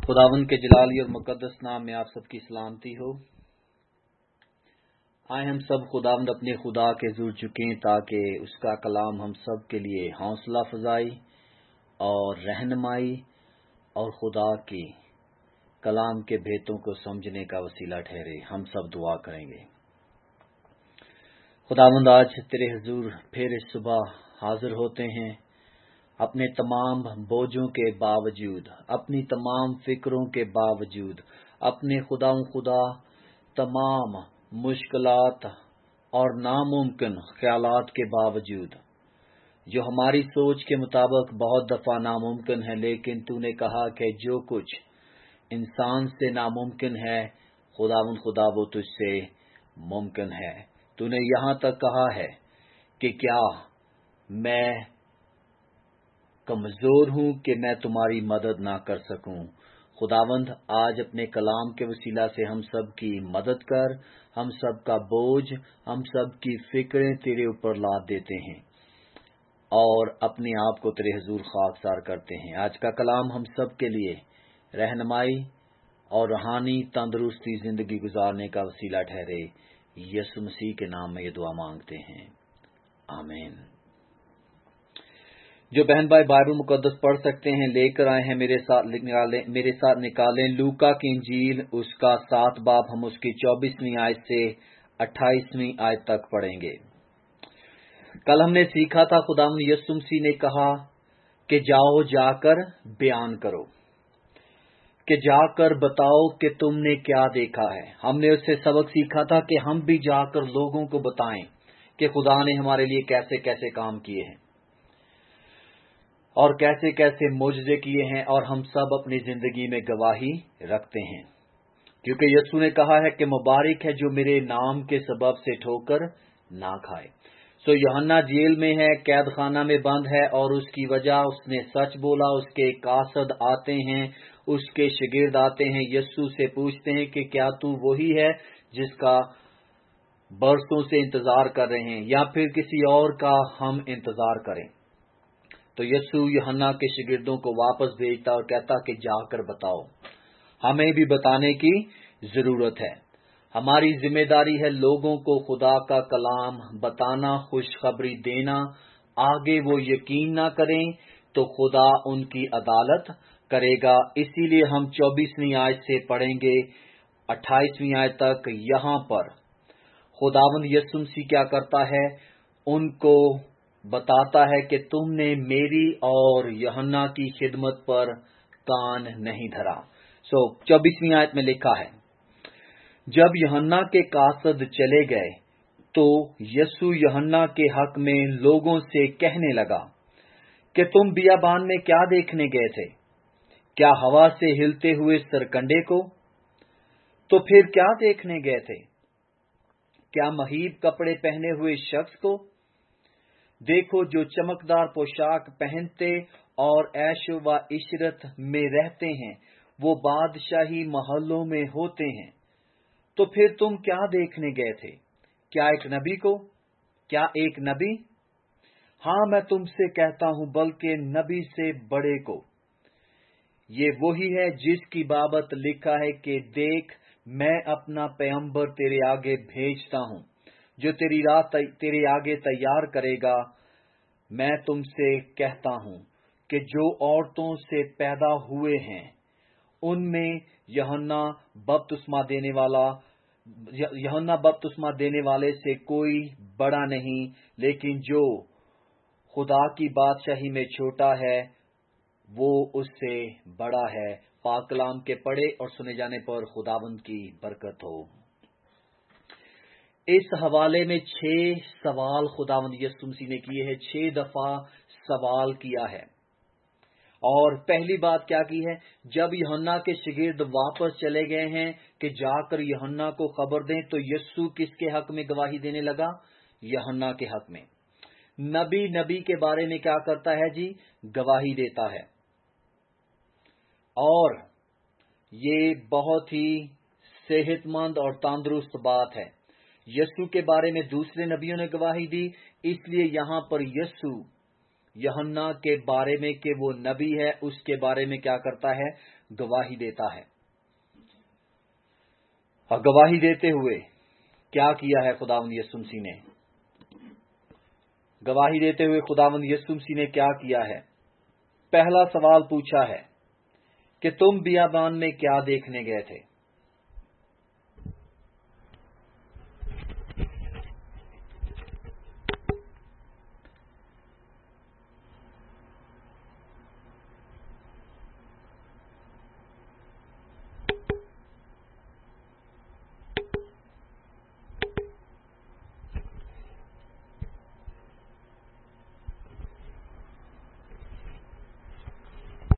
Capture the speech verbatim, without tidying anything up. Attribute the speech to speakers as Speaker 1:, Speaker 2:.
Speaker 1: خداوند کے جلالی اور مقدس نام میں آپ سب کی سلامتی ہو۔ آئے ہم سب خداوند اپنے خدا کے حضور جھکیں تاکہ اس کا کلام ہم سب کے لیے حوصلہ افزائی اور رہنمائی اور خدا کی کلام کے بھیتوں کو سمجھنے کا وسیلہ ٹھہرے۔ ہم سب دعا کریں گے۔ خداوند آج تیرے حضور پھر اس صبح حاضر ہوتے ہیں، اپنے تمام بوجھوں کے باوجود، اپنی تمام فکروں کے باوجود، اپنے خدا خدا تمام مشکلات اور ناممکن خیالات کے باوجود، جو ہماری سوچ کے مطابق بہت دفعہ ناممکن ہے، لیکن تو نے کہا کہ جو کچھ انسان سے ناممکن ہے خداوند خدا وہ تجھ سے ممکن ہے۔ تو نے یہاں تک کہا ہے کہ کیا میں کمزور ہوں کہ میں تمہاری مدد نہ کر سکوں۔ خداوند آج اپنے کلام کے وسیلہ سے ہم سب کی مدد کر، ہم سب کا بوجھ، ہم سب کی فکریں تیرے اوپر لاد دیتے ہیں اور اپنے آپ کو تیرے حضور خاکسار کرتے ہیں۔ آج کا کلام ہم سب کے لیے رہنمائی اور روحانی تندرستی زندگی گزارنے کا وسیلہ ٹھہرے۔ یسوع مسیح کے نام میں یہ دعا مانگتے ہیں، آمین۔ جو بہن بھائی بائبل مقدس پڑھ سکتے ہیں لے کر آئے ہیں، میرے ساتھ نکالیں میرے ساتھ نکالیں لوکا کی انجیل، اس کا سات باب، ہم اس کی چوبیسویں آیت سے اٹھائیسویں آیت تک پڑھیں گے۔ کل ہم نے سیکھا تھا خداوند یسوع مسیح نے کہا کہ جاؤ جا کر بیان کرو، کہ جا کر بتاؤ کہ تم نے کیا دیکھا ہے۔ ہم نے اس سے سبق سیکھا تھا کہ ہم بھی جا کر لوگوں کو بتائیں کہ خدا نے ہمارے لیے کیسے کیسے کام کیے ہیں اور کیسے کیسے معجزے کیے ہیں، اور ہم سب اپنی زندگی میں گواہی رکھتے ہیں، کیونکہ یسوع نے کہا ہے کہ مبارک ہے جو میرے نام کے سبب سے ٹھوکر نہ کھائے۔ سو یوحنا جیل میں ہے، قید خانہ میں بند ہے، اور اس کی وجہ اس نے سچ بولا۔ اس کے قاصد آتے ہیں، اس کے شاگرد آتے ہیں، یسوع سے پوچھتے ہیں کہ کیا تو وہی ہے جس کا برسوں سے انتظار کر رہے ہیں، یا پھر کسی اور کا ہم انتظار کریں؟ تو یسوع یوحنا کے شاگردوں کو واپس بھیجتا اور کہتا کہ جا کر بتاؤ۔ ہمیں بھی بتانے کی ضرورت ہے۔ ہماری ذمہ داری ہے لوگوں کو خدا کا کلام بتانا، خوشخبری دینا۔ آگے وہ یقین نہ کریں تو خدا ان کی عدالت کرے گا۔ اسی لیے ہم چوبیسویں آیت سے پڑھیں گے اٹھائیسویں آیت تک۔ یہاں پر خداوند یسوع مسیح کیا کرتا ہے؟ ان کو بتاتا ہے کہ تم نے میری اور یوحنا کی خدمت پر کان نہیں دھرا۔ سو چوبیسویں آیت میں لکھا ہے، جب یوحنا کے قاصد چلے گئے تو یسوع یوحنا کے حق میں لوگوں سے کہنے لگا کہ تم بیابان میں کیا دیکھنے گئے تھے؟ کیا ہوا سے ہلتے ہوئے سرکنڈے کو؟ تو پھر کیا دیکھنے گئے تھے؟ کیا مہیب کپڑے پہنے ہوئے شخص کو؟ دیکھو، جو چمکدار پوشاک پہنتے اور عیش و عشرت میں رہتے ہیں وہ بادشاہی محلوں میں ہوتے ہیں۔ تو پھر تم کیا دیکھنے گئے تھے؟ کیا ایک نبی کو؟ کیا ایک نبی؟ ہاں، میں تم سے کہتا ہوں بلکہ نبی سے بڑے کو۔ یہ وہی ہے جس کی بابت لکھا ہے کہ دیکھ، میں اپنا پیغمبر تیرے آگے بھیجتا ہوں جو تیری راہ تیرے آگے تیار کرے گا۔ میں تم سے کہتا ہوں کہ جو عورتوں سے پیدا ہوئے ہیں ان میں یوحنا بپتسمہ دینے والا یوحنا بپتسمہ دینے والے سے کوئی بڑا نہیں، لیکن جو خدا کی بادشاہی میں چھوٹا ہے وہ اس سے بڑا ہے۔ پاک کلام کے پڑھے اور سنے جانے پر خداوند کی برکت ہو۔ اس حوالے میں چھ سوال خداوند یسوع مسیح نے کیے ہیں، چھ دفعہ سوال کیا ہے۔ اور پہلی بات کیا کی ہے؟ جب یوحنا کے شاگرد واپس چلے گئے ہیں کہ جا کر یوحنا کو خبر دیں، تو یسوع کس کے حق میں گواہی دینے لگا؟ یوحنا کے حق میں۔ نبی نبی کے بارے میں کیا کرتا ہے جی؟ گواہی دیتا ہے۔ اور یہ بہت ہی صحت مند اور تندرست بات ہے۔ یسوع کے بارے میں دوسرے نبیوں نے گواہی دی، اس لیے یہاں پر یسوع یوحنا کے بارے میں کہ وہ نبی ہے، اس کے بارے میں کیا کرتا ہے؟ گواہی دیتا ہے۔ اور گواہی دیتے ہوئے کیا کیا ہے خداوند یسوع مسیح نے؟ گواہی دیتے ہوئے خداوند یسوع مسیح نے کیا کیا ہے؟ پہلا سوال پوچھا ہے کہ تم بیابان میں کیا دیکھنے گئے تھے؟